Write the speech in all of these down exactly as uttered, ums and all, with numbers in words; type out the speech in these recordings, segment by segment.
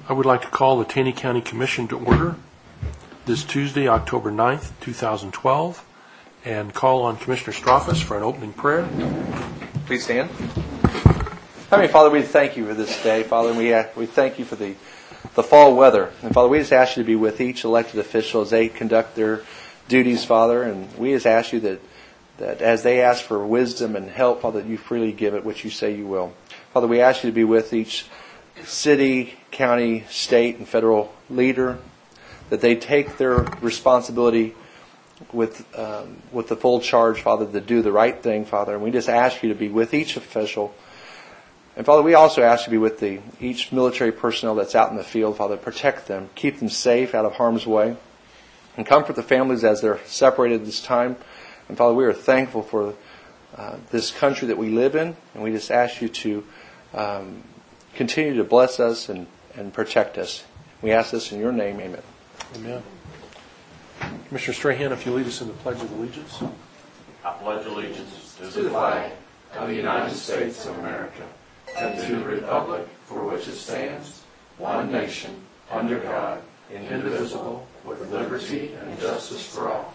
I would like to call the Taney County Commission to order this Tuesday, October ninth, two thousand twelve, and call on Commissioner Straffus for an opening prayer. Please stand. Heavenly Father, we thank you for this day, Father, and we uh, we thank you for the the fall weather. And Father, we just ask you to be with each elected official as they conduct their duties, Father, and we just ask you that that as they ask for wisdom and help, Father, that you freely give it, which you say you will. Father, we ask you to be with each city, county, state, and federal leader, that they take their responsibility with um, with the full charge, Father, to do the right thing, Father. And we just ask you to be with each official. And Father, we also ask you to be with the each military personnel that's out in the field, Father. Protect them, keep them safe out of harm's way, and comfort the families as they're separated this time. And Father, we are thankful for uh, this country that we live in, and we just ask you to um, continue to bless us and, and protect us. We ask this in your name, amen. Amen. Commissioner Strahan, if you lead us in the Pledge of Allegiance. I pledge allegiance to the flag of the United States of America and to the republic for which it stands, one nation, under God, indivisible, with liberty and justice for all.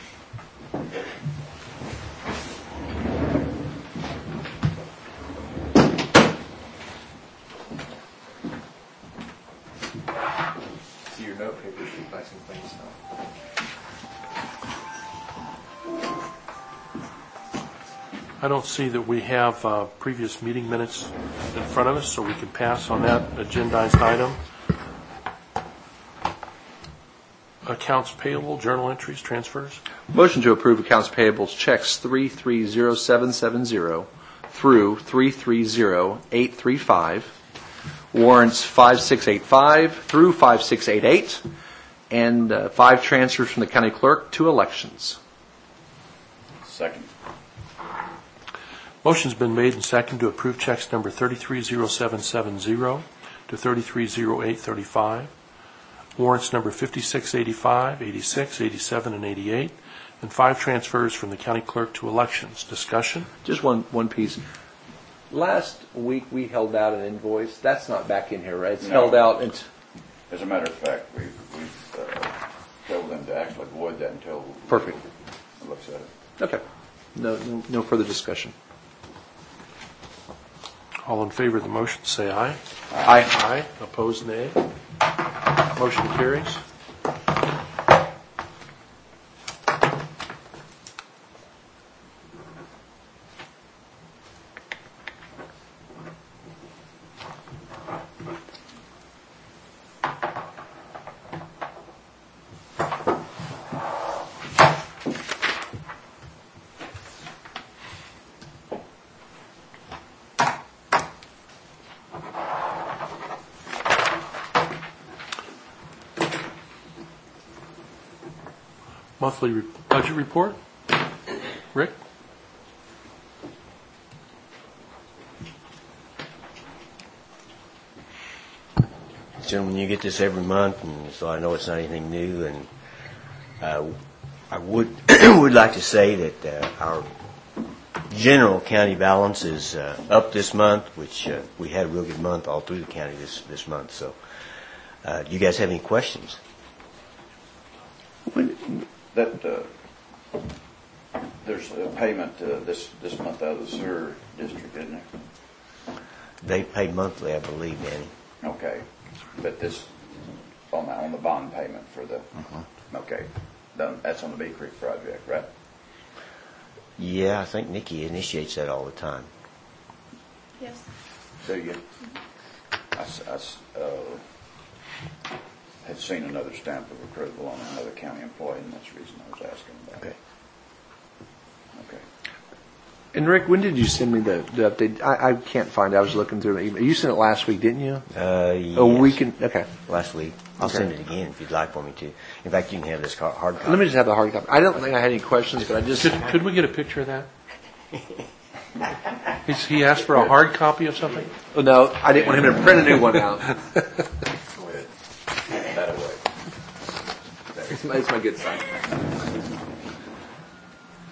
See your note papers, replacing things now. I don't see that we have uh, previous meeting minutes in front of us, so we can pass on that agendized item. Accounts payable, journal entries, transfers. Motion to approve accounts payables checks three three zero seven seven zero through three three zero eight three five, warrants five six eight five through five six eight eight, and uh, five transfers from the county clerk to elections. Second. Motion's been made and seconded to approve checks number thirty-three zero seven seven zero to thirty-three zero eight three five, warrants number fifty-six eighty-five, eighty-six, eighty-seven, and eighty-eight, and five transfers from the county clerk to elections. Discussion? Just one one piece. Last week we held out an invoice. That's not back in here, right? It's No. held out. And As a matter of fact, we've, we've uh, told them to actually avoid that until Perfect. it looks at it. Okay. No, no, no further discussion. All in favor of the motion, say aye. Aye. Aye. Opposed, nay. Motion carries. Monthly re- budget report. Rick? Gentlemen, you get this every month, and so I know it's not anything new. And uh, I would would like to say that uh, our general county balance is uh, up this month, which uh, we had a real good month all through the county this this month. So, uh, do you guys have any questions? That, uh, there's a payment uh, this, this month out of the sewer district, isn't there? They pay monthly, I believe, Danny. Okay. But this, on the, on the bond payment for the, okay. Done- That's on the Bee Creek project, right? Yeah, I think Nikki initiates that all the time. Yes. Do you? I s- I s- uh, had seen another stamp of approval on another county employee, and that's the reason I was asking about Okay. it. Okay. And Rick, when did you send me the, the update? I, I can't find it. I was looking through the email. You sent it last week, didn't you? Uh, yes. A week and, okay. Last week. I'll Okay. send it again if you'd like for me to. In fact, you can have this car- hard copy. Let me just have the hard copy. I don't think I had any questions, but I just. Could, could we get a picture of that? He's, he asked for a hard copy of something? Oh, no, I didn't want him to print a new one out. Go ahead. That away. It's my, it's my good side.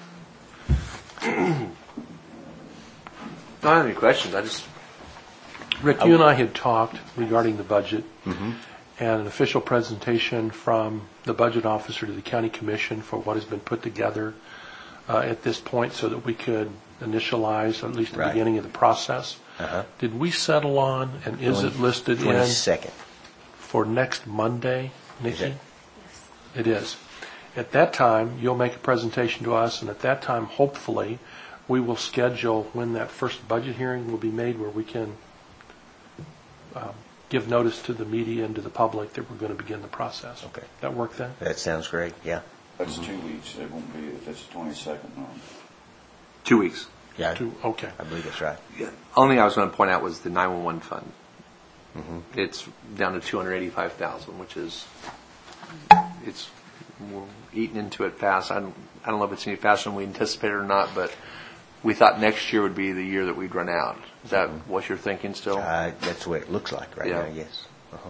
I don't have any questions. I just Rick, you and I had talked regarding the budget, and an official presentation from the budget officer to the county commission for what has been put together uh, at this point so that we could initialize at least the Right. beginning of the process. Uh-huh. Did we settle on, and is it listed in twenty-second. for next Monday, Nikki? it? Yes. It is. At that time, you'll make a presentation to us, and at that time, hopefully, we will schedule when that first budget hearing will be made where we can um, give notice to the media and to the public that we're going to begin the process. Okay. That work then? That sounds great, yeah. That's two weeks. It won't be if it's the twenty-second. No. Two weeks. Yeah, To- Okay. I believe that's right. Yeah. Only thing I was going to point out was the nine one one fund. It's down to two hundred eighty-five thousand, which is it's we're eating into it fast. I don't, I don't know if it's any faster than we anticipated or not, but we thought next year would be the year that we'd run out. Is that what you're thinking still? Uh, that's the way it looks like right Yeah. now, yes. Uh-huh.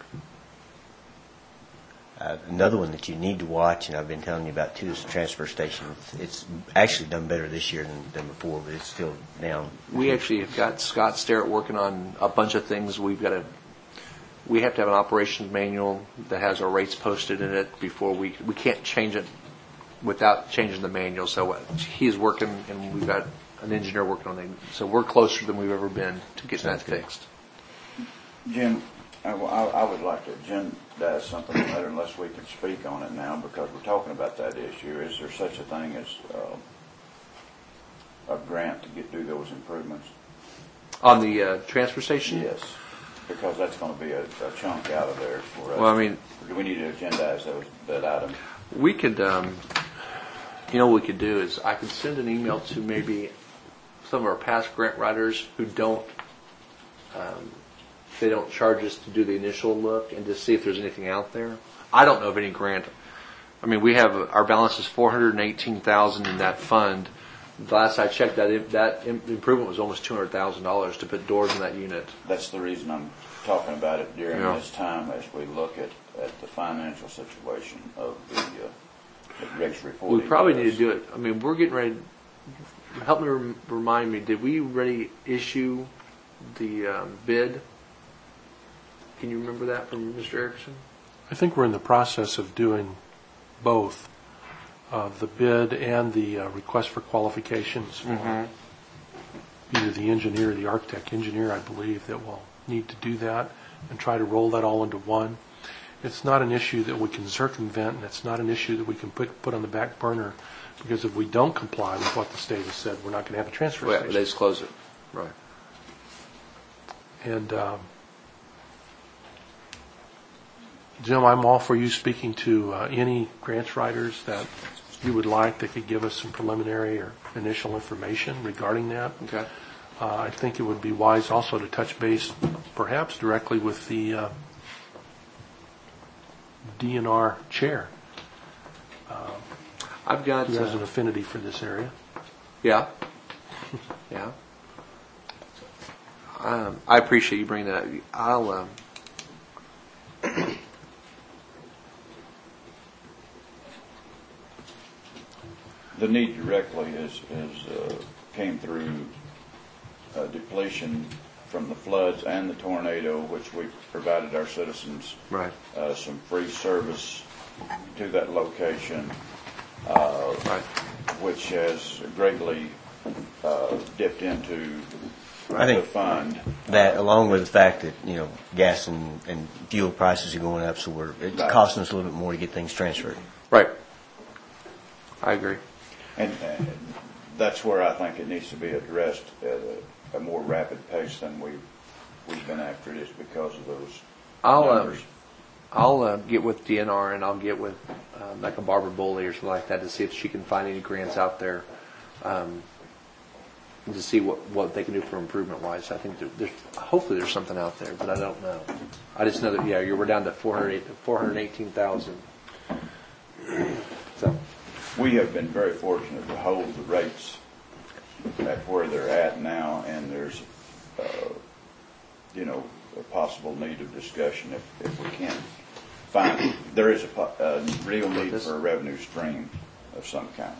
Uh, another one that you need to watch, and I've been telling you about too, is the transfer station. It's, it's actually done better this year than, than before, but it's still down. We actually have got Scott Starrett working on a bunch of things. We've got to, we have to have an operations manual that has our rates posted in it before we, we can't change it without changing the manual. So uh, he's working, and we've got an engineer working on it. So we're closer than we've ever been to getting that fixed. Jim, I, I I would like to, Jim does something better unless we can speak on it now because we're talking about that issue. Is there such a thing as uh, a grant to get do those improvements? On the uh, transfer station? Yes, because that's going to be a, a chunk out of there for us. Well, I mean, do we need to agendize those, that item? we could, um, you know what we could do is I could send an email to maybe some of our past grant writers who don't, um, they don't charge us to do the initial look and just see if there's anything out there. I don't know of any grant. I mean, we have, our balance is four hundred eighteen thousand dollars in that fund. The last I checked, that that improvement was almost two hundred thousand dollars to put doors in that unit. That's the reason I'm talking about it during Yeah. this time as we look at, at the financial situation of the, uh, that Rick's report. We probably need to do it. I mean, we're getting ready. Help me rem- remind me. Did we already issue the um, bid? Can you remember that from Mister Erickson? I think we're in the process of doing both, uh, the bid and the uh, request for qualifications. for Either the engineer or the architect engineer, I believe, that will need to do that and try to roll that all into one. It's not an issue that we can circumvent, and it's not an issue that we can put put on the back burner, because if we don't comply with what the state has said, we're not going to have a transfer Well, station. they just close it. Right. And um, Jim, I'm all for you speaking to uh, any grants writers that you would like that could give us some preliminary or initial information regarding that. Okay. Uh, I think it would be wise also to touch base perhaps directly with the uh, D N R chair, I've got. who has an Uh, affinity for this area. yeah. Yeah. Um, I appreciate you bringing that up. I'll. Um, The need directly is, is, uh, came through uh, depletion from the floods and the tornado, which we provided our citizens right. uh, some free service to that location, uh, Right. which has greatly uh, dipped into I think the fund. that, along with the fact that, you know, gas and, and fuel prices are going up, so we're, it's Right. costing us a little bit more to get things transferred. Right. I agree. And, and that's where I think it needs to be addressed at a, a more rapid pace than we've, we've been after it is because of those I'll. Uh, numbers. I'll uh, get with D N R and I'll get with uh, like a Barbara Boley or something like that to see if she can find any grants out there, um, and to see what, what they can do for improvement wise. I think there, there's hopefully there's something out there, but I don't know. I just know that yeah, you're, we're down to four hundred eighteen thousand. So We have been very fortunate to hold the rates at where they're at now, and there's, uh, you know, a possible need of discussion if, if we can find, there is a, po- a real need for a revenue stream of some kind.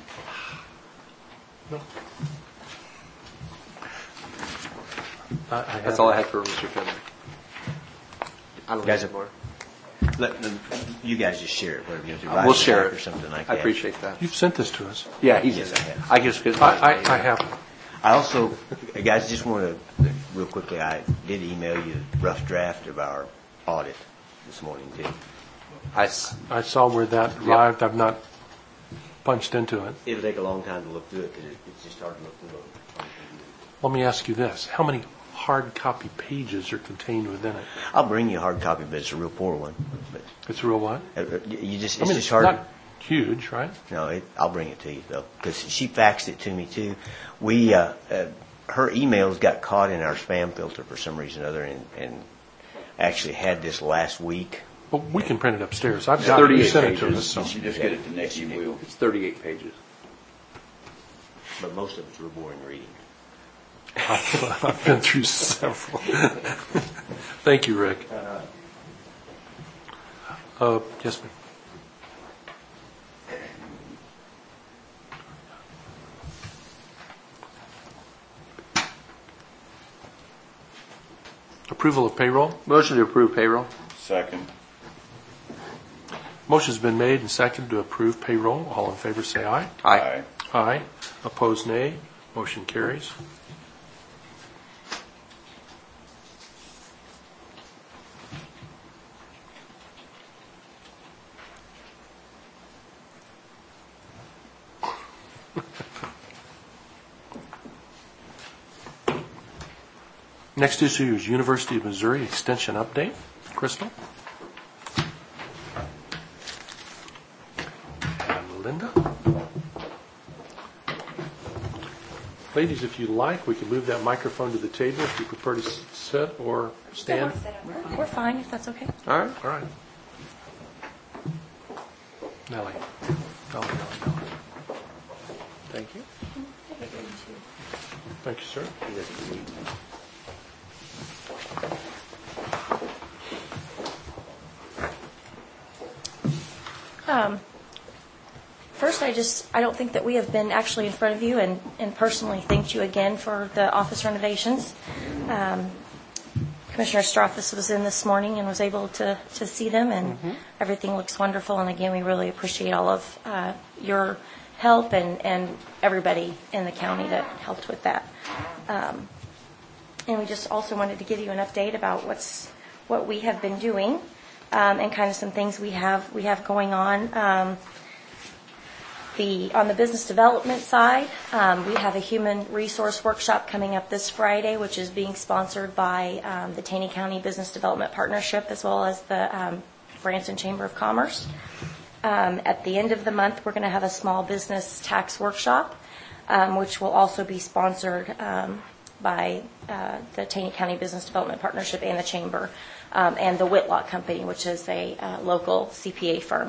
I- I have That's all it. I had for Mister Finley. I don't Guys, have more. Let, let- you guys just share it, whatever you do. Uh, Write We'll it share back it. or something like I that. appreciate that. You've sent this to us. Yeah, he's Yes, I have. I just couldn't. I, I, I have. I also, guys, just want to, real quickly, I did email you a rough draft of our audit this morning, too. I s- I saw where that arrived. I've not punched into it. It'll take a long time to look through it, because it's just hard to look through it. Let me ask you this. How many hard copy pages are contained within it? I'll bring you a hard copy, but it's a real poor one. But It's a real what? uh, uh, you just, I it's mean, just it's hard. not huge, right? No, it, I'll bring it to you though, because she faxed it to me too. We, uh, uh, her emails got caught in our spam filter for some reason or other, and, and actually had this last week. But we can print it upstairs. I've It's got it. You thirty-eight sent it to pages. us. So. If you just get it to Nikki, we'll, It's thirty-eight pages. But most of it's real boring reading. I've I've been through several. Thank you, Rick. Uh, yes, ma'am. Approval of payroll. Motion to approve payroll. second. Motion's been made and seconded to approve payroll. All in favor say aye. Aye. Aye. Opposed, nay. Motion carries. Next issue is University of Missouri Extension update. Crystal? And Linda? Ladies, if you like, we can move that microphone to the table if you prefer to s- sit or stand. We're fine, if that's okay. All right. All right. Nellie. Nellie, Nellie, Nellie. Thank you. Thank you, sir. Um, First, I just, I don't think that we have been actually in front of you and, and personally thanked you again for the office renovations. Um, Commissioner Strothus was in this morning and was able to, to see them, and everything looks wonderful. And again, we really appreciate all of uh, your help and, and everybody in the county that helped with that. Um, and we just also wanted to give you an update about what's what we have been doing um, and kind of some things we have we have going on. Um, The, on the business development side, um, we have a human resource workshop coming up this Friday, which is being sponsored by um, the Taney County Business Development Partnership as well as the um, Branson Chamber of Commerce. Um, at the end of the month, we're going to have a small business tax workshop, um, which will also be sponsored um, by uh, the Taney County Business Development Partnership and the Chamber, um, and the Whitlock Company, which is a uh, local C P A firm.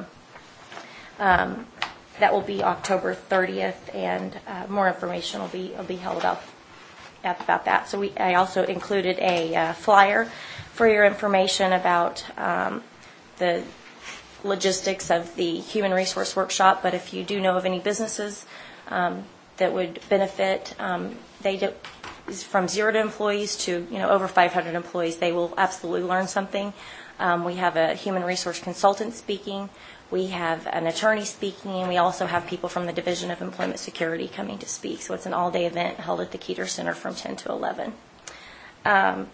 Um, That will be October thirtieth, and uh, more information will be will be held about about that. So we I also included a uh, flyer for your information about um, the logistics of the human resource workshop. But if you do know of any businesses um, that would benefit, um, they do, from zero to employees to you know over five hundred employees, they will absolutely learn something. Um, we have a human resource consultant speaking. We have an attorney speaking, and we also have people from the Division of Employment Security coming to speak. So it's an all-day event held at the Keeter Center from ten to eleven. Um,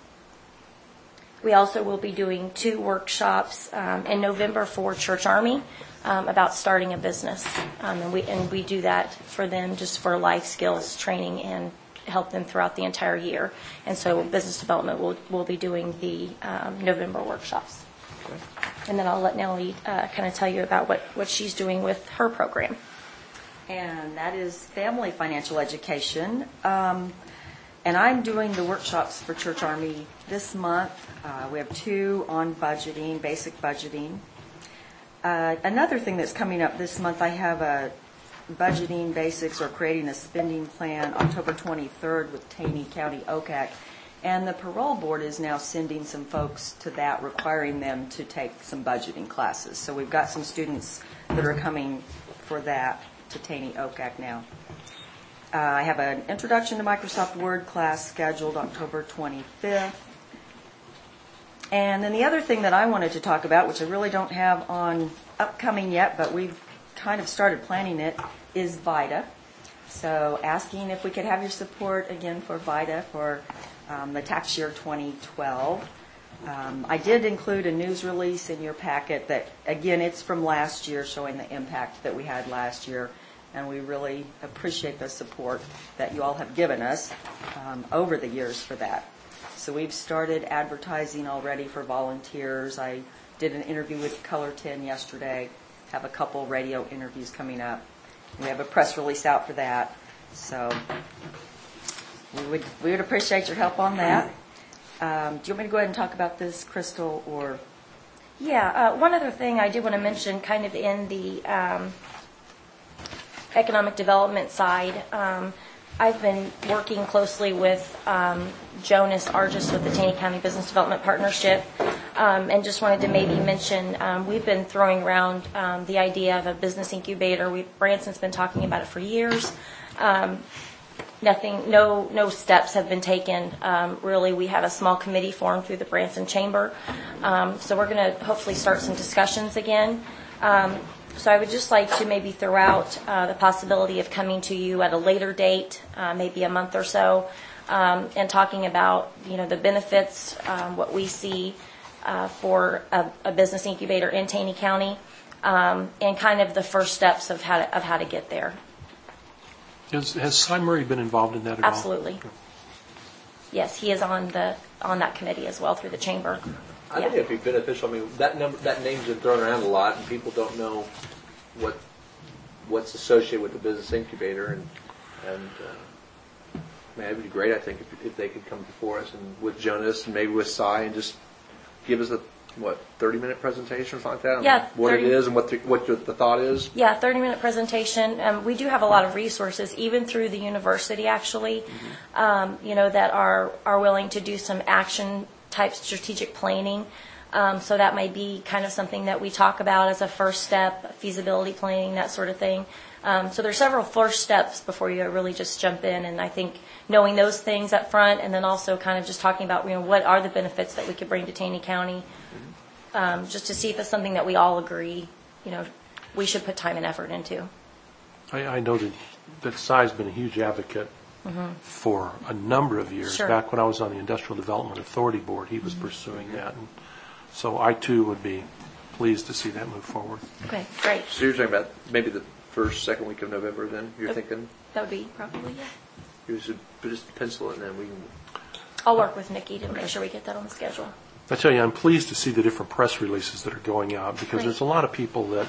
we also will be doing two workshops um, in November for Church Army um, about starting a business. Um, and, we, and we do that for them just for life skills training and help them throughout the entire year. And so business development will, will be doing the um, November workshops. Okay. And then I'll let Nellie uh, kind of tell you about what, what she's doing with her program. And that is family financial education. Um, and I'm doing the workshops for Church Army this month. Uh, we have two on budgeting, basic budgeting. Uh, another thing that's coming up this month, I have a budgeting basics or creating a spending plan October twenty-third with Taney County O C A C. And the parole board is now sending some folks to that, requiring them to take some budgeting classes. So we've got some students that are coming for that to Taney O C A C now. Uh, I have an Introduction to Microsoft Word class scheduled October twenty-fifth. And then the other thing that I wanted to talk about, which I really don't have on upcoming yet, but we've kind of started planning it, is VITA. So asking if we could have your support again for VITA for um, the tax year twenty twelve. Um, I did include a news release in your packet that, again, it's from last year showing the impact that we had last year, and we really appreciate the support that you all have given us um, over the years for that. So we've started advertising already for volunteers. I did an interview with Cullerton yesterday, have a couple radio interviews coming up. We have a press release out for that. So we would, we would appreciate your help on that. Um, do you want me to go ahead and talk about this, Crystal, or? Yeah, uh, one other thing I did want to mention kind of in the um, economic development side, um, I've been working closely with um, Jonas Argis with the Taney County Business Development Partnership, um, and just wanted to maybe mention um, we've been throwing around um, the idea of a business incubator. We, Branson's been talking about it for years. Um, Nothing, no, no steps have been taken. Um, really, we have a small committee formed through the Branson Chamber, um, so we're going to hopefully start some discussions again. Um, so I would just like to maybe throw out uh, the possibility of coming to you at a later date, uh, maybe a month or so, um, and talking about you know the benefits, um, what we see uh, for a, a business incubator in Taney County, um, and kind of the first steps of how to, of how to get there. Has, has Cy Murray been involved in that at all? Absolutely. Yes, he is on the on that committee as well through the chamber. I Yeah. think it'd be beneficial. I mean, that number, that name's been thrown around a lot, and people don't know what what's associated with the business incubator. And and uh, I mean, it'd be great. I think if, if they could come before us and with Jonas and maybe with Cy and just give us a what thirty minute presentation or something like that. on Yeah, what it thirty is and what the, what the, the thought is. Yeah, thirty minute presentation. Um, we do have a lot of resources, even through the university, actually, mm-hmm. um, you know, that are, are willing to do some action type strategic planning. Um, so that might be kind of something that we talk about as a first step, feasibility planning, that sort of thing. Um, so there's several first steps before you really just jump in, and I think knowing those things up front, and then also kind of just talking about, you know, what are the benefits that we could bring to Taney County. Um, just to see if it's something that we all agree, you know, we should put time and effort into. I, I know that, that Cy's been a huge advocate mm-hmm. for a number of years. Sure. Back when I was on the Industrial Development Authority Board, he was mm-hmm. pursuing that. And so I, too, would be pleased to see that move forward. Okay, great. So you're talking about maybe the first, second week of November then, you're that, thinking? That would be probably, yeah. You should just pencil it and then we can... I'll work with Nikki to make sure we get that on the schedule. I tell you, I'm pleased to see the different press releases that are going out, because Great. There's a lot of people that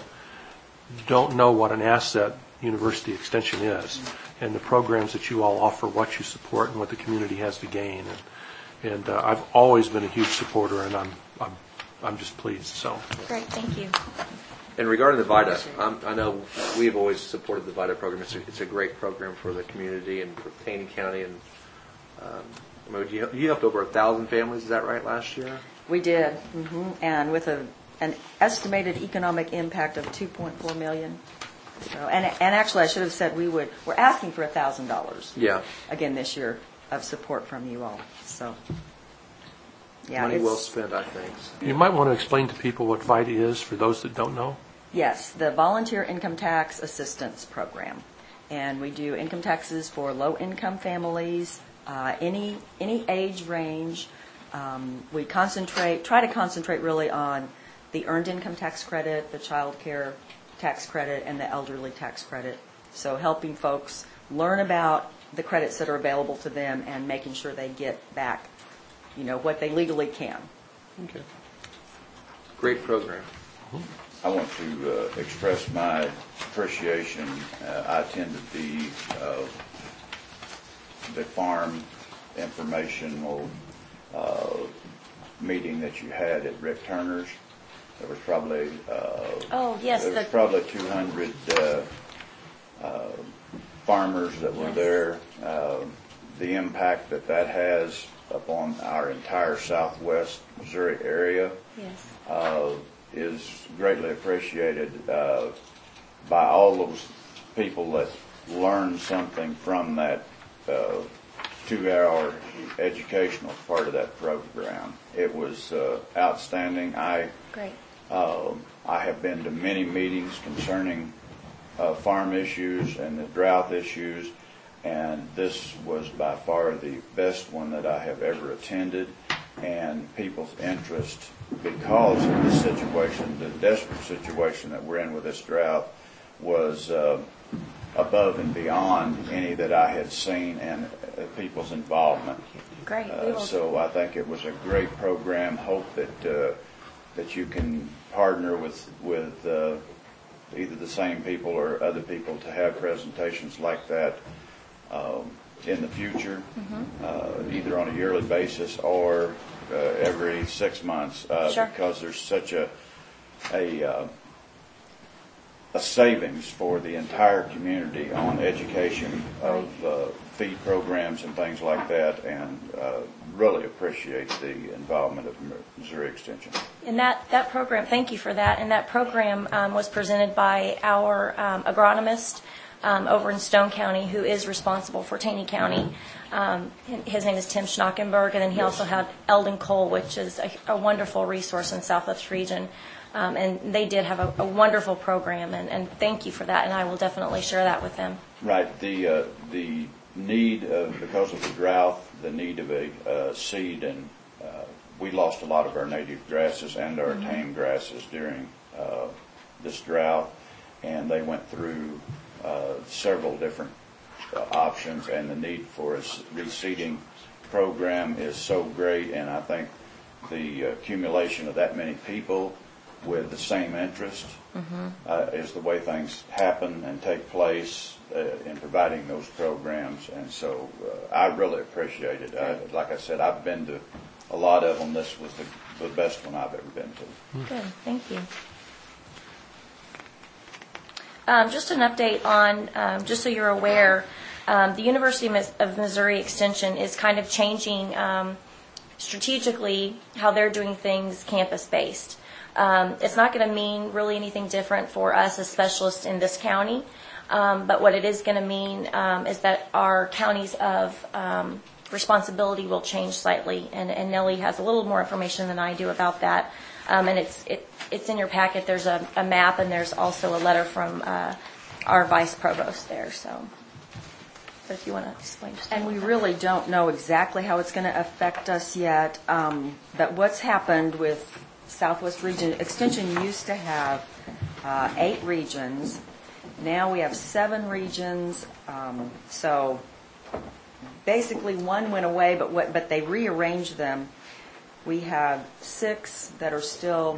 don't know what an asset University Extension is, and the programs that you all offer, what you support, and what the community has to gain. And, and uh, I've always been a huge supporter, and I'm I'm I'm just pleased. So great, thank you. And regarding the VITA, um, I know we've always supported the VITA program. It's a, it's a great program for the community and for Taney County. And um, I mean, you, you helped over a thousand families. Is that right? Last year, we did, mm-hmm. and with a an estimated economic impact of two point four million. So, and and actually, I should have said we would. We're asking for a thousand dollars. Yeah. Again, this year of support from you all. So. Yeah, money it's, well spent, I think. you might want to explain to people what VITA is for those that don't know. Yes, the Volunteer Income Tax Assistance Program, and we do income taxes for low-income families, uh, any any age range. Um, we concentrate, try to concentrate really on the earned income tax credit, the child care tax credit, and the elderly tax credit. So helping folks learn about the credits that are available to them and making sure they get back, you know, what they legally can. Okay. Great program. I want to uh, express my appreciation. Uh, I attended the uh, the farm informational uh, meeting that you had at Rick Turner's. There was probably uh, oh yes, there was the, probably two hundred uh, uh, farmers that were yes. there. Uh, the impact that that has upon our entire southwest Missouri area yes. uh, is greatly appreciated uh, by all those people that learned something from that uh, two-hour educational part of that program. It was uh, outstanding. I Great. uh, I have been to many meetings concerning uh, farm issues and the drought issues, and this was by far the best one that I have ever attended. And people's interest, because of the situation, the desperate situation that we're in with this drought, was uh, above and beyond any that I had seen, and uh, people's involvement. Great. We Uh, will- so I think it was a great program. Hope that uh, that you can partner with with uh, either the same people or other people to have presentations like that um, in the future, uh, either on a yearly basis or uh, every six months, uh, Sure. because there's such a a uh, a savings for the entire community on education of uh, feed programs and things like that, and uh, really appreciate the involvement of Missouri Extension. And that, that program, thank you for that. And that program um, was presented by our um, agronomist um, over in Stone County, who is responsible for Taney County. Um, his name is Tim Schnockenberg, and then he also had Eldon Cole, which is a, a wonderful resource in the Southwest region. Um, and they did have a, a wonderful program, and, and thank you for that, and I will definitely share that with them. Right. The uh, the need of, because of the drought, the need of a uh, seed, and uh, we lost a lot of our native grasses and our mm-hmm. tame grasses during uh, this drought, and they went through uh, several different uh, options, and the need for a reseeding program is so great, and I think the accumulation of that many people with the same interest mm-hmm. uh, is the way things happen and take place uh, in providing those programs. And so uh, I really appreciate it. I, like I said, I've been to a lot of them. This was the, the best one I've ever been to. Good. Thank you. Um, just an update on, um, just so you're aware, um, the University of Missouri Extension is kind of changing um, strategically how they're doing things campus-based. Um, it's not going to mean really anything different for us as specialists in this county, um, but what it is going to mean um, is that our counties of um, responsibility will change slightly, and, and Nellie has a little more information than I do about that, um, and it's it, it's in your packet. There's a, a map, and there's also a letter from uh, our vice provost there. So, but if you want to explain, just and we really don't know exactly how it's going to affect us yet. Um, but what's happened with Southwest Region Extension used to have uh, eight regions. Now we have seven regions. Um, so basically, one went away, but what, but they rearranged them. We have six that are still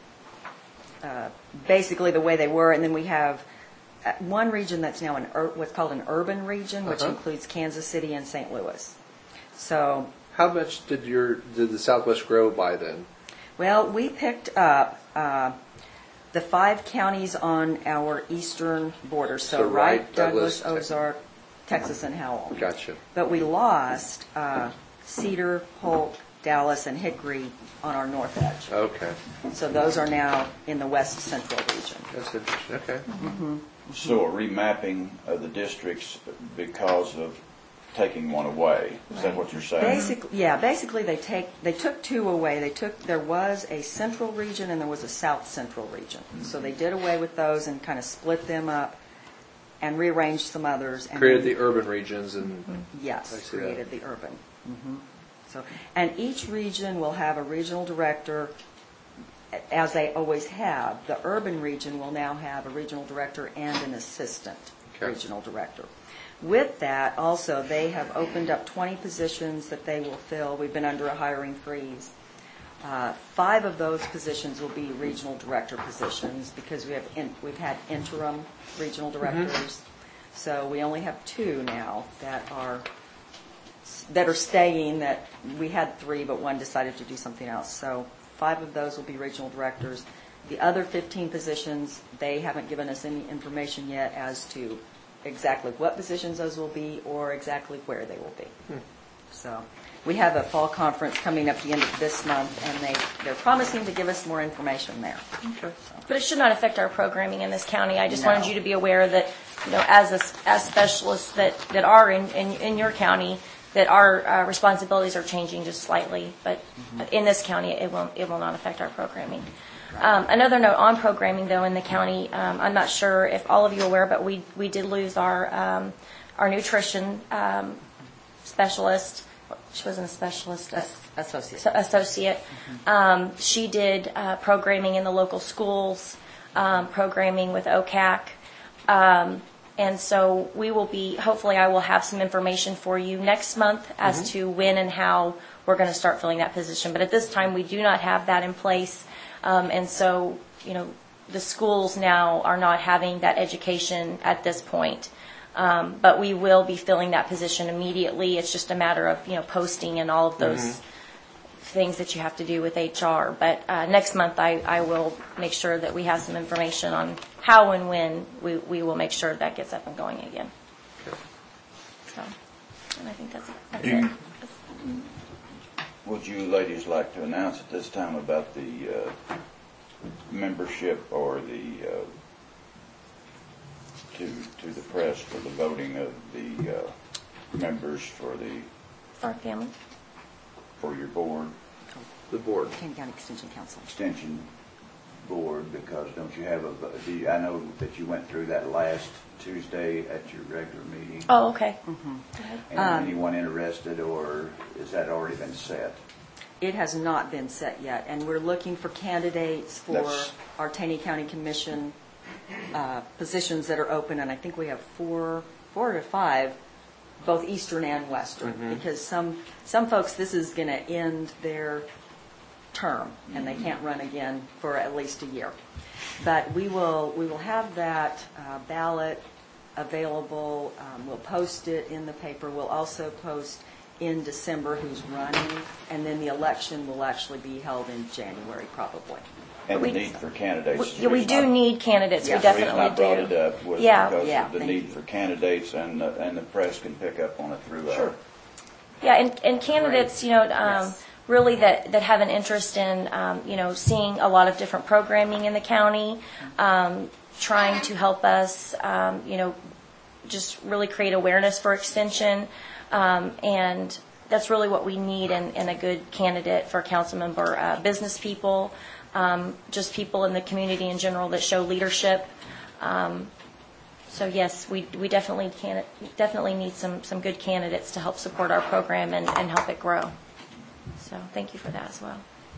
uh, basically the way they were, and then we have uh, one region that's now an ur- what's called an urban region, which Uh-huh. includes Kansas City and Saint Louis. So, how much did your did the Southwest grow by then? well, we picked up uh, the five counties on our eastern border, so, So Wright, Wright, Douglas, Douglas, Ozark, Texas, and Howell. Gotcha. But we lost uh, Cedar, Polk, Dallas, and Hickory on our north edge. Okay, So those are now in the west central region. that's interesting. Okay. So a remapping of the districts because of taking one away. Is that what you're saying? Basically, yeah. Basically, they take they took two away. They took there was a central region and there was a south central region. Mm-hmm. So they did away with those and kind of split them up and rearranged some others. And Created then- the urban regions and I Yes, see that. created the urban. hmm So, and each region will have a regional director, as they always have. The urban region will now have a regional director and an assistant Okay. regional director. With that, also, they have opened up twenty positions that they will fill. We've been under a hiring freeze. Uh, five of those positions will be regional director positions because we have in, we've had interim regional directors. So we only have two now that are that are staying. That we had three, but one decided to do something else. So five of those will be regional directors. The other fifteen positions, they haven't given us any information yet as to exactly what positions those will be or exactly where they will be. So we have a fall conference coming up the end of this month, and they, they're promising to give us more information there. Okay. But it should not affect our programming in this county. I just No. wanted you to be aware that, you know, as a, as specialists that, that are in, in, in your county, that our uh, responsibilities are changing just slightly. But in this county, it will it will not affect our programming. Um, another note on programming, though, in the county, um, I'm not sure if all of you are aware, but we we did lose our um, our nutrition um, specialist. She wasn't a specialist. As- Associate. So- associate. Um, she did uh, programming in the local schools, um, programming with O C A C. Um, and so we will be, hopefully I will have some information for you next month as to when and how we're going to start filling that position. But at this time, we do not have that in place. Um, and so, you know, the schools now are not having that education at this point. Um, but we will be filling that position immediately. It's just a matter of, you know, posting and all of those mm-hmm. things that you have to do with H R. But uh, next month I, I will make sure that we have some information on how and when we, we will make sure that gets up and going again. So, and I think that's, that's it. Would you ladies like to announce at this time about the uh, membership or the uh, to to the press for the voting of the uh, members for the For our family. for your board, The board. Kane County Extension Council. extension board? Because don't you have a? Do you, I know that you went through that last Tuesday at your regular meeting. Oh, okay. And Um, anyone interested, or is that already been set? It has not been set yet, and we're looking for candidates for That's- our Taney County Commission uh, positions that are open, and I think we have four, four to five, both Eastern and Western, because some some folks, this is going to end their term, and they can't run again for at least a year. But we will we will have that uh, ballot available. Um, we'll post it in the paper. We'll also post in December who's running, and then the election will actually be held in January probably. And We- the need for candidates. We, we do need candidates. Yeah. We The reason definitely I brought do. it up was Yeah. because Yeah, of the thank need you. for candidates, and the, and the press can pick up on it through our. Yeah, and, and candidates, you know, um, Yes. really that, that have an interest in, um, you know, seeing a lot of different programming in the county, um, trying to help us, um, you know, just really create awareness for extension. Um, and that's really what we need in, in a good candidate for council member, uh, business people, um, just people in the community in general that show leadership. Um, So yes, we we definitely can definitely need some some good candidates to help support our program and, and help it grow. So thank you for that as well.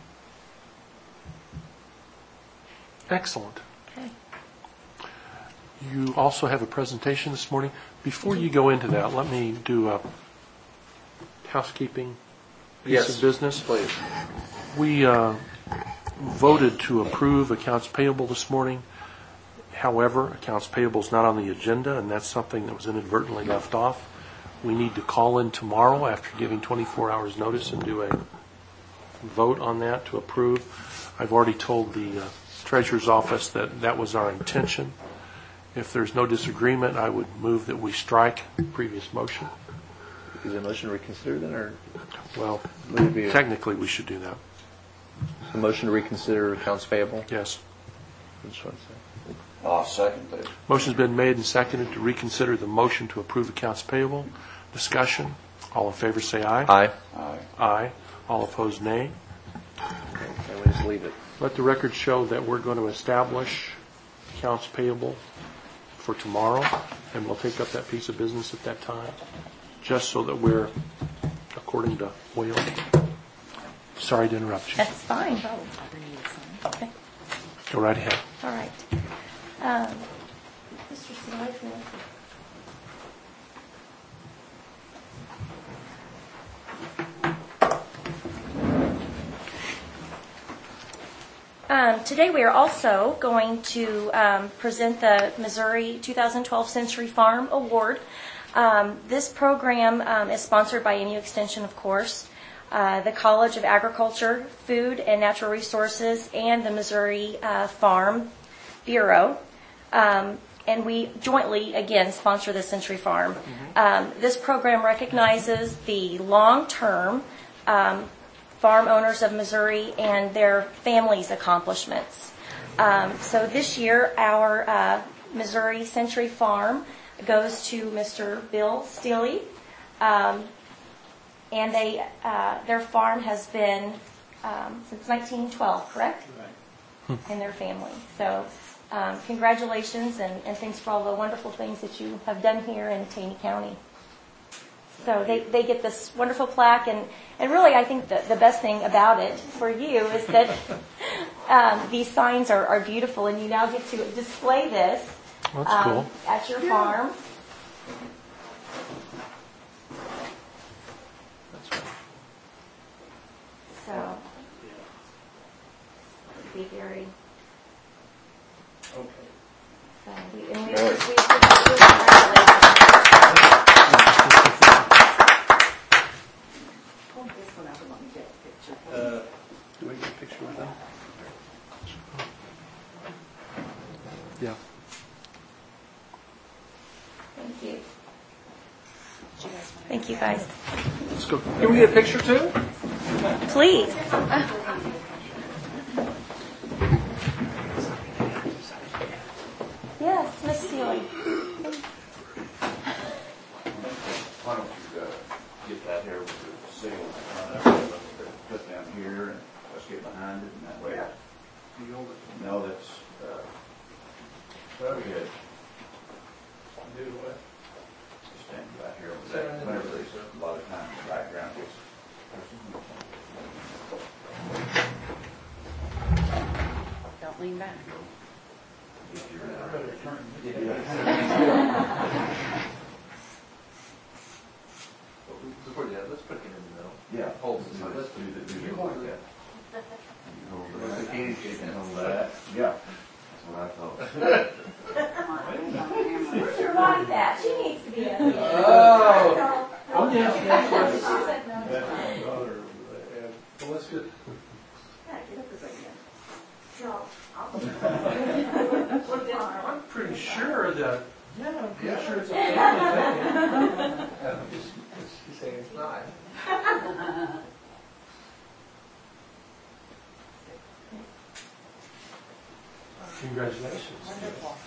Excellent. Okay. You also have a presentation this morning. Before you go into that, let me do a housekeeping piece Yes, of business. please. We uh, voted to approve accounts payable this morning. However, accounts payable is not on the agenda, and that's something that was inadvertently left off. We need to call in tomorrow after giving twenty-four hours notice and do a vote on that to approve. I've already told the uh, Treasurer's Office that that was our intention. If there's no disagreement, I would move that we strike the previous motion. Is there a motion to reconsider then, or Well, would it be a, technically, we should do that. a motion to reconsider accounts payable? Yes. I just want to say. I'll second that. Motion's been made and seconded to reconsider the motion to approve accounts payable. Discussion. All in favor say aye. Aye. Aye. Aye. All opposed, nay. And we just leave it. Let the record show that we're going to establish accounts payable for tomorrow, and we'll take up that piece of business at that time, just so that we're, according to Will. Sorry to interrupt you. That's fine. Okay. Go right ahead. All right. Um, Mister Sinatra. Um, today we are also going to um, present the Missouri two thousand twelve Century Farm Award. Um, this program um, is sponsored by M U Extension, of course, uh, the College of Agriculture, Food and Natural Resources, and the Missouri uh, Farm Bureau. Um, and we jointly, again, sponsor the Century Farm. Um, this program recognizes the long-term um, farm owners of Missouri and their families' accomplishments. Um, so this year, our uh, Missouri Century Farm goes to Mister Bill Steele, um, and they uh, their farm has been um, since nineteen twelve, correct? Right. And their family. So um, congratulations, and, and thanks for all the wonderful things that you have done here in Taney County. So they, they get this wonderful plaque, and, and really I think the, the best thing about it for you is that um, these signs are, are beautiful, and you now get to display this That's um, cool. at your farm. That's right. So be very. Okay. So we, and we, we, Good. we, congratulations. Hold this one up and let me get a picture. Uh, Do we get a picture with them? Yeah. Thank you. Thank you, guys. Let's go. Can we get a picture too? Please. Yes, Miss Seeley. Why don't you uh, get that here with the seal on there, put down here, and let's get behind it, and that way. No, that's, uh, very good. do what? Just stand back here with that, whenever there's a lot of time in the background gets. Don't lean back. Before that, let's put it in the middle. Yeah. Hold Do it. that, Let's do that, do You that hold like it. that. You hold The that. candy shake and hold That, that. yeah. That's what I thought. Where's your wife at? She needs to be in here. Oh. Oh, yes, She yes, said no. That's my daughter. And, well, let's get, Yeah, get up there again. I'm pretty sure that, yeah, I'm pretty Yeah. sure it's a family thing. She's she's saying it's not. Congratulations. Wonderful.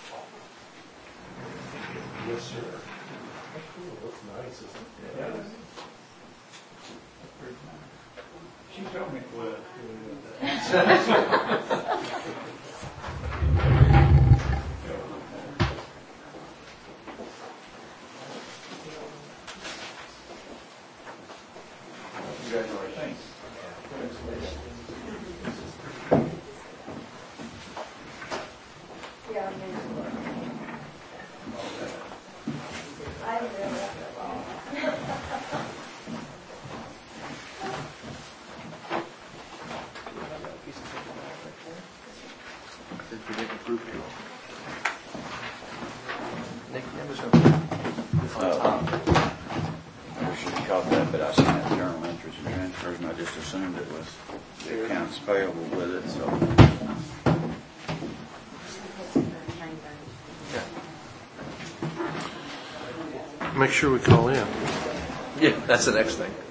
Yes, sir. Ooh, looks nice, isn't it? Yeah. she told me what. Congratulations. Yeah, I didn't realize Nick, you have some. I should have caught that, but I seen that journal entries and transfers, and I just assumed it was the accounts payable with it, so. Make sure we call in. Yeah, that's the next thing.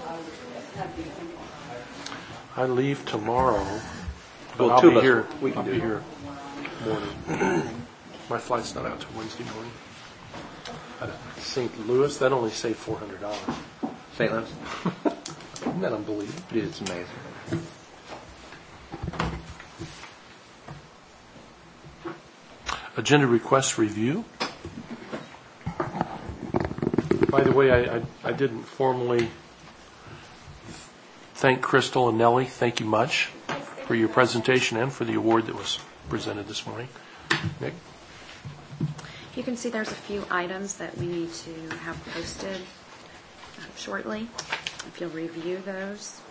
I leave tomorrow, but Well, I'll two be of us, here. we can I'll do be it. here morning. My flight's not out till Wednesday morning. Out of Saint Louis, that only saved four hundred dollars. Saint Louis? Isn't that unbelievable? Dude, it's amazing. Agenda request review. By the way, I, I, I didn't formally thank Crystal and Nellie. Thank you much for your presentation and for the award that was presented this morning. Nick? You can see there's a few items that we need to have posted uh, shortly, if you'll review those.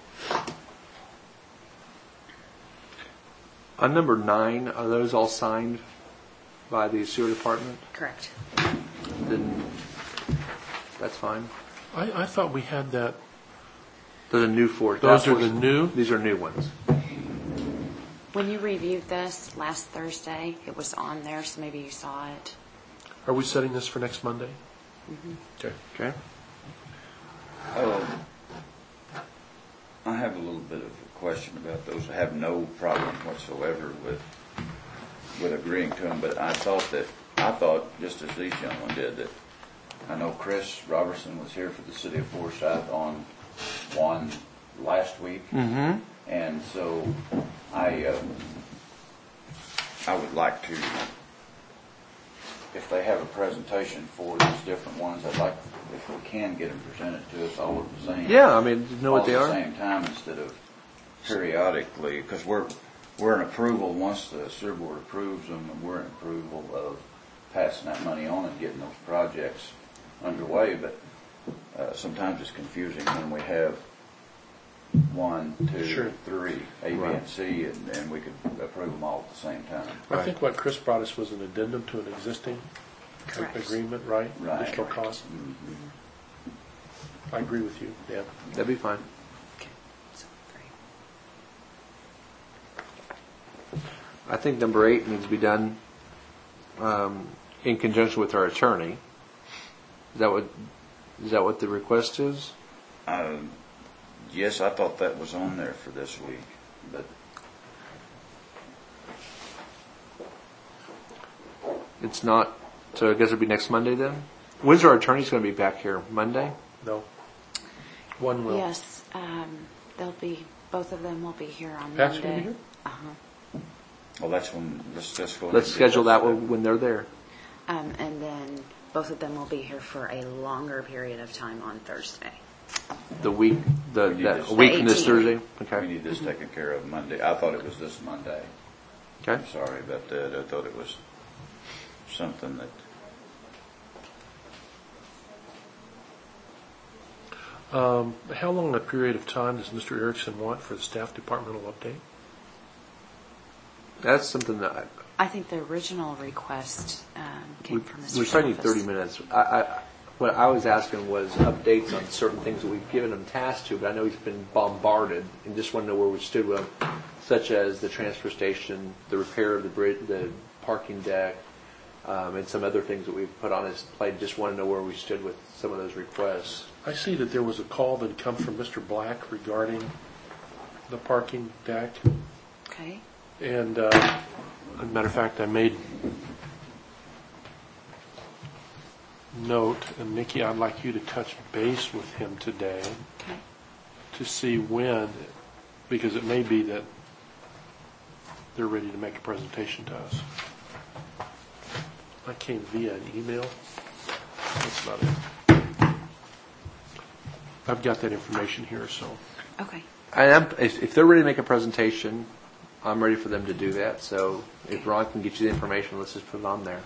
On number nine, are those all signed by the sewer department? Correct. Then that's fine. I, I thought we had that. Those are new for. Those that are was- the new? These are new ones. When you reviewed this last Thursday, it was on there, so maybe you saw it. Are we setting this for next Monday? Okay. Okay. Um, I have a little bit of a question about those. I have no problem whatsoever with with agreeing to them, but I thought that I thought just as these gentlemen did that. I know Chris Robertson was here for the city of Forsyth on one last week, Mm-hmm. and so I uh, I would like to, if they have a presentation for these different ones, I'd like, if we can, get them presented to us all at the same. Yeah, I mean, you know what all they at are? the same time instead of periodically, because we're we're in approval once the sewer board approves them, and we're in approval of passing that money on and getting those projects underway. But uh, sometimes it's confusing when we have one, two, Sure. three, A, B, Right. and C, and, and we could approve them all at the same time. I think what Chris brought us was an addendum to an existing Correct. agreement, right? Right. Additional cost. I agree with you, Dan. That'd be fine. Okay. So, great. I think number eight needs to be done um, in conjunction with our attorney. Is that what is that what the request is? Um, yes, I thought that was on there for this week, but It's not. So I guess it'll be next Monday then. When's our attorney's going to be back here? Monday. No. One will. Yes, um, they'll be, both of them will be here on Pat's Monday. gonna be here? Uh-huh. well, that's when let's just go. ahead Let's and get schedule that set. one when they're there. Um, and then both of them will be here for a longer period of time on Thursday. The week, the We need that, this- a week from this The Thursday. eighteenth. We Okay. need this taken care of Monday. I thought it was this Monday. Okay. I'm sorry about that. I thought it was something that. Um, how long a period of time does Mister Erickson want for the staff departmental update? That's something that I, I think the original request um, we, came from Mister we're starting Office. thirty minutes. I, I, what I was asking was updates on certain things that we've given him tasks to, but I know he's been bombarded and just want to know where we stood with him, such as the transfer station, the repair of the bridge, the parking deck, um, and some other things that we've put on his plate. Just want to know where we stood with some of those requests. I see that there was a call that had come from Mister Black regarding the parking deck. Okay. And uh, as a matter of fact, I made note, and Nikki, I'd like you to touch base with him today Okay. to see when, because it may be that they're ready to make a presentation to us. I came via an email. That's about it. I've got that information here, so. Okay. I am, if, if they're ready to make a presentation, I'm ready for them to do that. So if Ron can get you the information, let's just put it on there.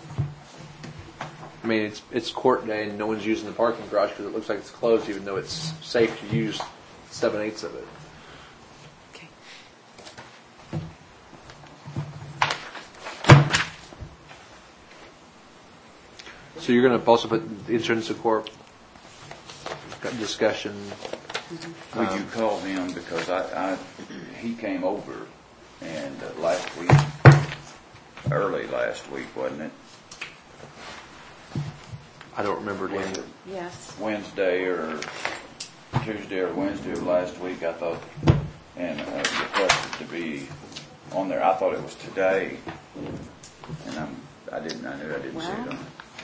I mean, it's it's court day and no one's using the parking garage because it looks like it's closed, even though it's safe to use seven eighths of it. Okay. So you're going to also put the insurance and court discussion. Would you call him because I, I he came over and uh, last week, early last week, wasn't it? I don't remember, Dan. Was it Yes. Wednesday or Tuesday or Wednesday of last week? I thought, and uh, requested to be on there. I thought it was today, and I'm I didn't I knew I didn't see it on it.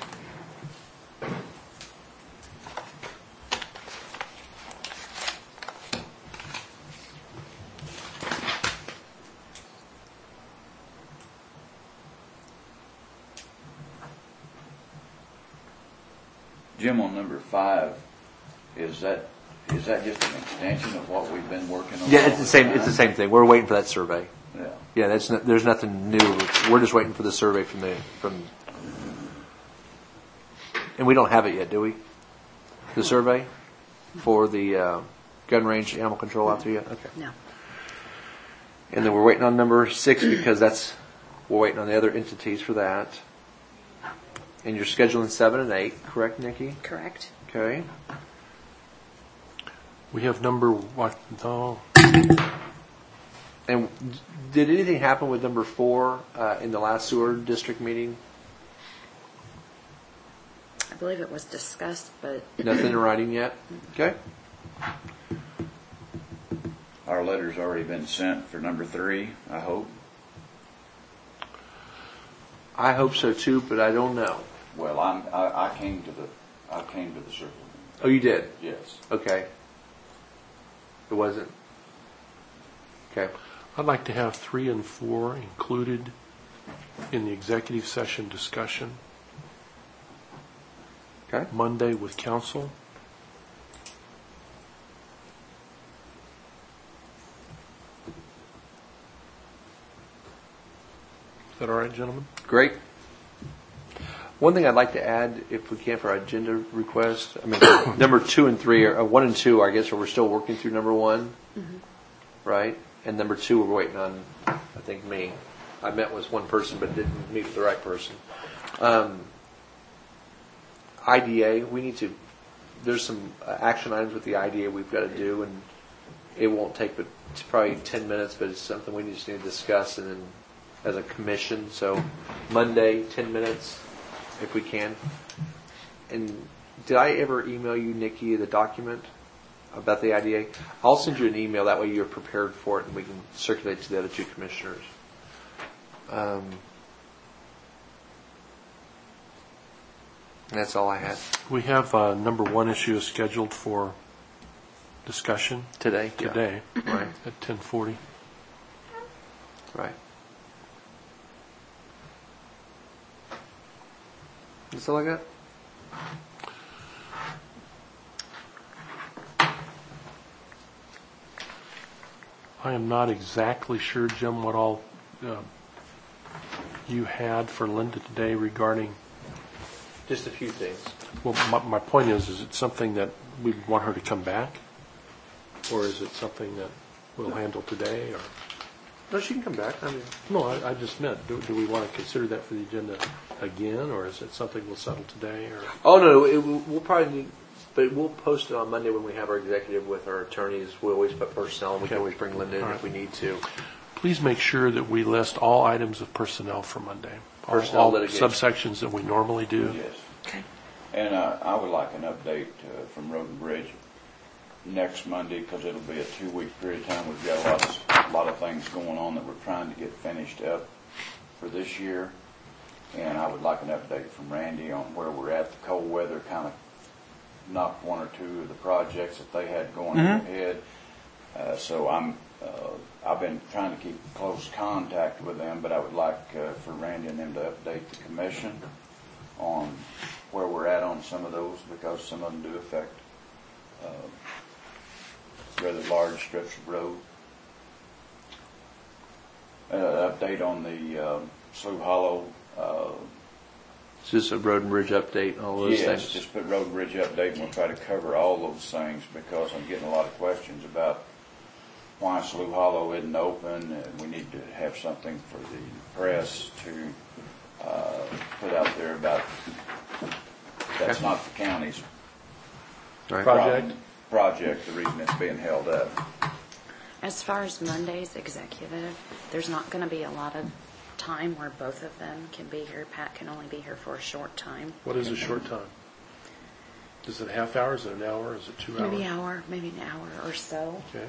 Jim, on number five, is that is that just an extension of what we've been working on? Yeah, all it's the same. It's the time? same thing. We're waiting for that survey. Yeah. Yeah, that's not, there's nothing new. We're just waiting for the survey from the from. And we don't have it yet, do we? The survey for the uh, gun range animal control out there yet? Okay. No. And then we're waiting on number six because that's we're waiting on the other entities for that. And you're scheduling seven and eight, correct, Nikki? Correct. Okay. We have number what? No. And did anything happen with number four uh, in the last sewer district meeting? I believe it was discussed, but Nothing in writing yet? Okay. Our letter's already been sent for number three, I hope. I hope so too, but I don't know. Well, I'm, I, I came to the, I came to the circle. Oh, you did? Yes. Okay. It wasn't? Okay. I'd like to have three and four included in the executive session discussion Okay. Monday with council. Is that all right, gentlemen? Great. One thing I'd like to add, if we can, for our agenda request, I mean, number two and three, are, uh, one and two, I guess, we're still working through number one, mm-hmm. right? And number two, we're waiting on, I think, me. I met with one person, but didn't meet with the right person. Um, I D A, we need to, there's some uh, action items with the I D A we've got to do, and it won't take but it's probably ten minutes, but it's something we just need to discuss and then as a commission. So Monday, ten minutes, if we can. And did I ever email you, Nikki, the document about the I D A? I'll send you an email. That way you're prepared for it and we can circulate to the other two commissioners. Um, and that's all I had. We have uh, number one issue is scheduled for discussion Today? Yeah. today Right. at ten forty. Right. That's all I got? I am not exactly sure, Jim, what all uh, you had for Linda today regarding, Just a few things. well, my, my point is, is it something that we want her to come back? Or is it something that we'll handle today? Or No, she can come back. I mean, no, I, I just meant, do, do we want to consider that for the agenda again, or is it something we'll settle today? Or oh no, it, we'll probably need, but we'll post it on Monday when we have our executive with our attorneys. We always put personnel. We can Okay. always bring Linda in All if right. we need to. please make sure that we list all items of personnel for Monday. All- Personnel all litigation. subsections that we normally do. Yes. Okay. And uh, I would like an update uh, from Road and Bridge next Monday, because it'll be a two-week period of time. We've got a lot, of, a lot of things going on that we're trying to get finished up for this year. And I would like an update from Randy on where we're at. The cold weather kind of knocked one or two of the projects that they had going Mm-hmm. ahead. Uh, so I'm, uh, I've been trying to keep close contact with them, but I would like uh, for Randy and them to update the commission on where we're at on some of those, because some of them do affect uh, rather large strips of road. Uh, update on the uh, Slough Hollow. Uh, It's just a road and bridge update and all those yes, things. just put road and bridge update, and we'll try to cover all those things, because I'm getting a lot of questions about why Slough Hollow isn't open, and we need to have something for the press to uh, put out there about that's Okay. not the county's Right. Project? project, the reason it's being held up. As far as Monday's executive, there's not going to be a lot of time where both of them can be here. Pat can only be here for a short time. What is a short time? Is it a half hour? Is it an hour? Is it two hours? Maybe an hour, maybe an hour or so. Okay.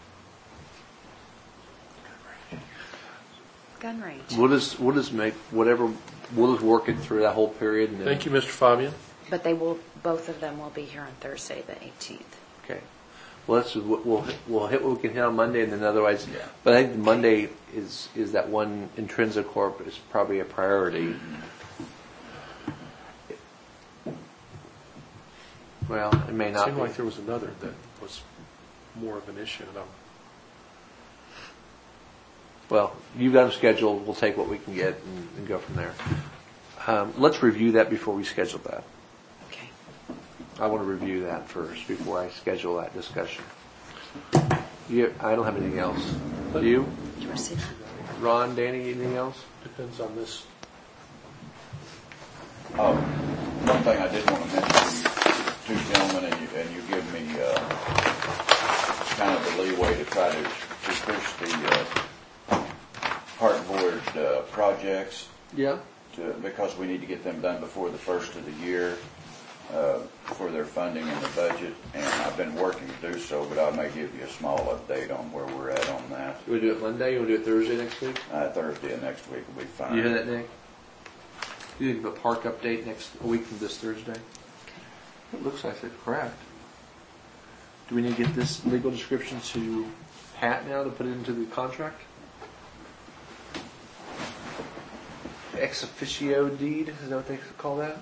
Gun range. We'll just we'll just make whatever. We'll just work it through that whole period. And then, Thank you, Mister Fabian. But they will, both of them will be here on Thursday, the eighteenth. Okay. Well, let's we'll we'll hit what we can hit on Monday, and then otherwise. Yeah. But I think Monday is is that one Intrinsic Corp is probably a priority. Well, it may It not seemed be. like there was another that was more of an issue. And I'm, Well, you've got them scheduled. We'll take what we can get and, and go from there. Um, let's review that before we schedule that. Okay. I want to review that first before I schedule that discussion. You, I don't have anything else. Do you? Do you want to see that? Ron, Danny, anything else? depends on this. Oh, one thing I did want to mention to you two gentlemen, and you, and you give me uh, kind of the leeway to try to, to push the uh, hardboard uh, projects Yeah. to, because we need to get them done before the first of the year uh, for their funding in the budget. And I've been working to do so, but I may give you a small update on where we're at on that. You want to do it Monday? You want to do it Thursday next week? Uh, Thursday of next week will be fine. You hear that, Nick? You think of a park update next a week from this Thursday? It looks like it's correct. Do we need to get this legal description to Pat now to put it into the contract? Ex officio deed, is that what they call that?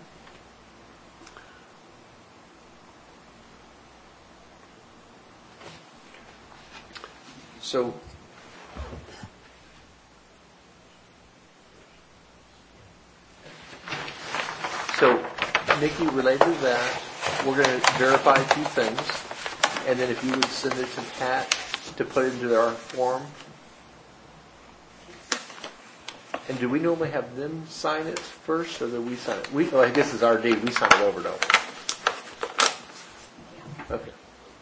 So, so Nikki, related to that, we're going to verify a few things, and then if you would send it to Pat to put into our form. And do we normally have them sign it first, or do we sign it? We, well, I guess it's our deed. We sign it over, don't we? Okay.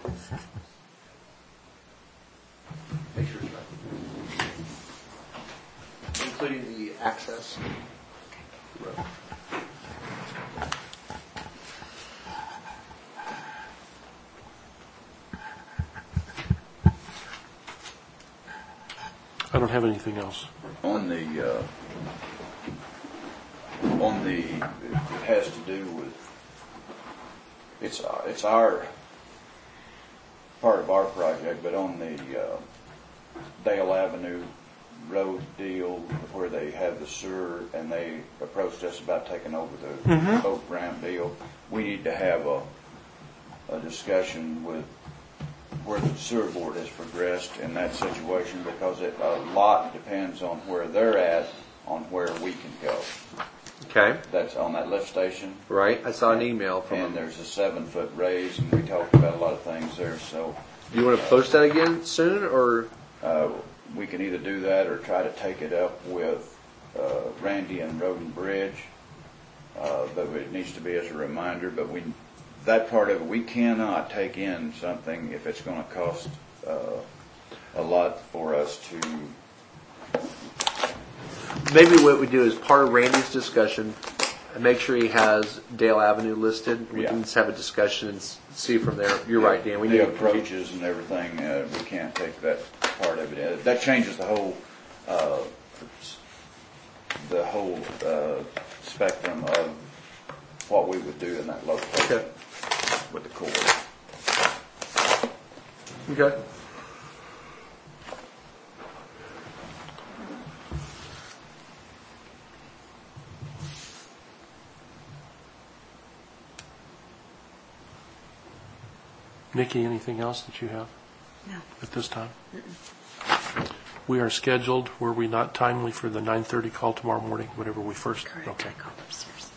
Make sure it's right. Including the access. Right. I don't have anything else. On the, uh, on the, it has to do with, it's, uh, it's our, part of our project, but on the uh, Dale Avenue Road deal where they have the sewer and they approached us about taking over the Mhm. boat ramp deal, we need to have a, a discussion with where the sewer board has progressed in that situation, because it, a lot depends on where they're at, on where we can go. Okay. That's on that lift station. Right. I saw an email from And them. there's a seven foot raise, and we talked about a lot of things there, so Do you want to post that again soon, or? uh, we can either do that or try to take it up with uh, Randy and Road and Bridge. Uh, but it needs to be as a reminder, but we, that part of it, we cannot take in something if it's going to cost uh, a lot for us to. Maybe what we do is part of Randy's discussion, and make sure he has Dale Avenue listed. We Yeah. can just have a discussion and s- see from there. You're right, Dan. We The need approaches and everything, uh, we can't take that part of it in. That changes the whole, uh, the whole uh, spectrum of what we would do in that location Okay. with the court. Okay. Nikki, anything else that you have No. at this time? We are scheduled, were we not timely for the nine thirty call tomorrow morning, whatever we first? Correct. Okay. I called upstairs.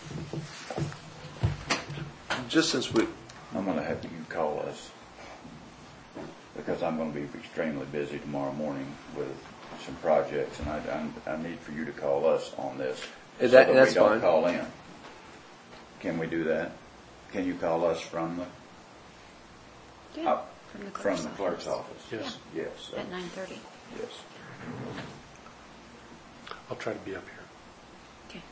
Just since we, I'm going to have you call us because I'm going to be extremely busy tomorrow morning with some projects, and I, I, I need for you to call us on this Uh, so that- that that's we don't fine. call in. Can we do that? Can you call us from the Yeah, uh, from the from clerk's the office. clerk's office? Yes. Yes. At nine thirty. Yes. I'll try to be up here. Okay.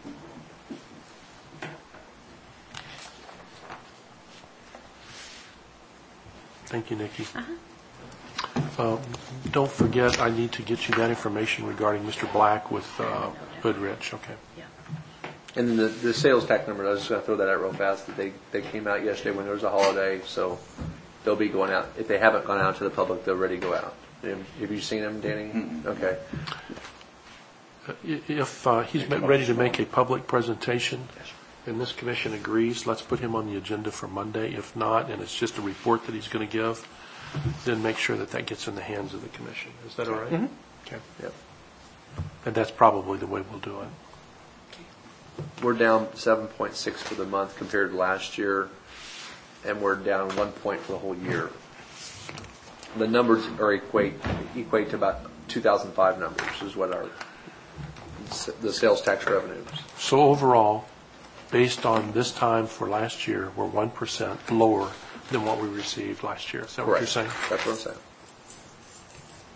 Thank you, Nikki. Uh-huh. Uh, Don't forget, I need to get you that information regarding Mister Black with uh, Hoodrich, okay? Yeah. and then the, the sales tax number, I was just going to throw that out real fast, that they, they came out yesterday when there was a holiday, so they'll be going out. If they haven't gone out to the public, they'll already go out. Have have you seen them, Danny? Mm-mm. Okay. Uh, i- If uh, he's ma- ready to make a public presentation, and this commission agrees, let's put him on the agenda for Monday. If not, and it's just a report that he's going to give, then make sure that that gets in the hands of the commission. Is that all right? Mhm. Okay. Yep. And that's probably the way we'll do it. We're down seven point six for the month compared to last year, and we're down one point for the whole year. The numbers are equate equate to about two thousand five numbers is what our the sales tax revenues. So overall, based on this time for last year, we're one percent lower than what we received last year. Is that what you're saying? That's what I'm saying.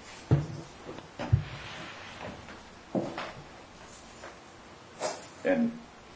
And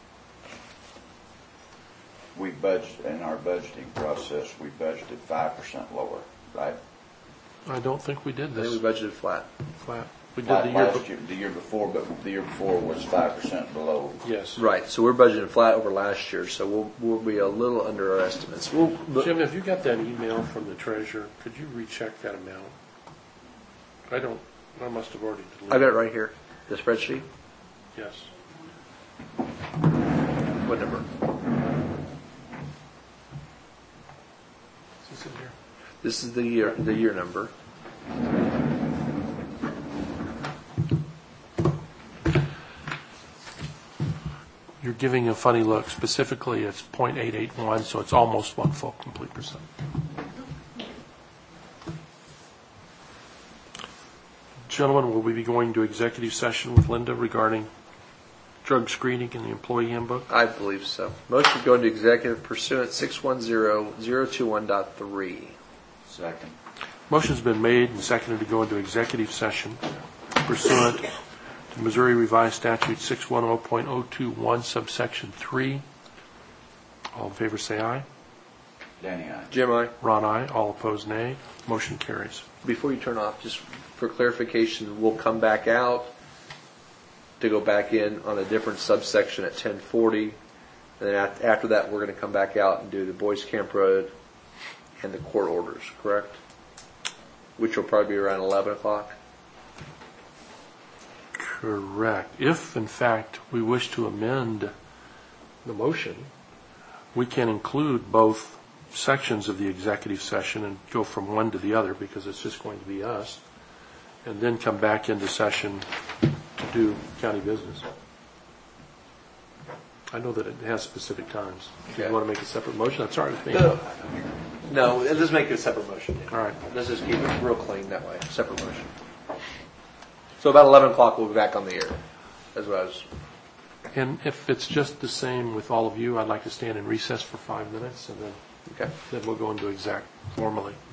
we budget, in our budgeting process, we budgeted five percent lower, right? I don't think we did I think we this budgeted flat. flat. We did Flat the year, last be- year, the year before, but the year before was five percent below. yes. Right, so we're budgeting flat over last year, so we'll, we'll be a little under our estimates. We'll, but- Jim, have you got that email from the treasurer? Could you recheck that amount? I don't, I must have already deleted. I've got it right here, the spreadsheet. Yes. What number? Is this in here? This is the year, the year number. You're giving a funny look. Specifically, it's point eight eight one, so it's almost one full complete percent. Gentlemen, will we be going to executive session with Linda regarding drug screening in the employee handbook? I believe so. Motion to go into executive pursuant six one zero zero two one point three. Second. Motion's been made and seconded to go into executive session pursuant to Missouri Revised Statute six ten point oh two one subsection three. All in favor say aye. Danny, aye. Jim, I. Ron, aye. All opposed, nay. Motion carries. Before you turn off, just for clarification, we'll come back out to go back in on a different subsection at ten forty. And then af- after that, we're going to come back out and do the Boys Camp Road and the court orders, correct? Which will probably be around eleven o'clock. Correct. If, in fact, we wish to amend the motion, we can include both sections of the executive session and go from one to the other because it's just going to be us, and then come back into session to do county business. I know that it has specific times. If you Okay. want to make a separate motion, that's all right with me. No, no, let's make it a separate motion. All right. Let's just keep it real clean that way, separate motion. So about eleven o'clock, we'll be back on the air, as well as, And if it's just the same with all of you, I'd like to stand in recess for five minutes, and then, okay. then we'll go into exec formally.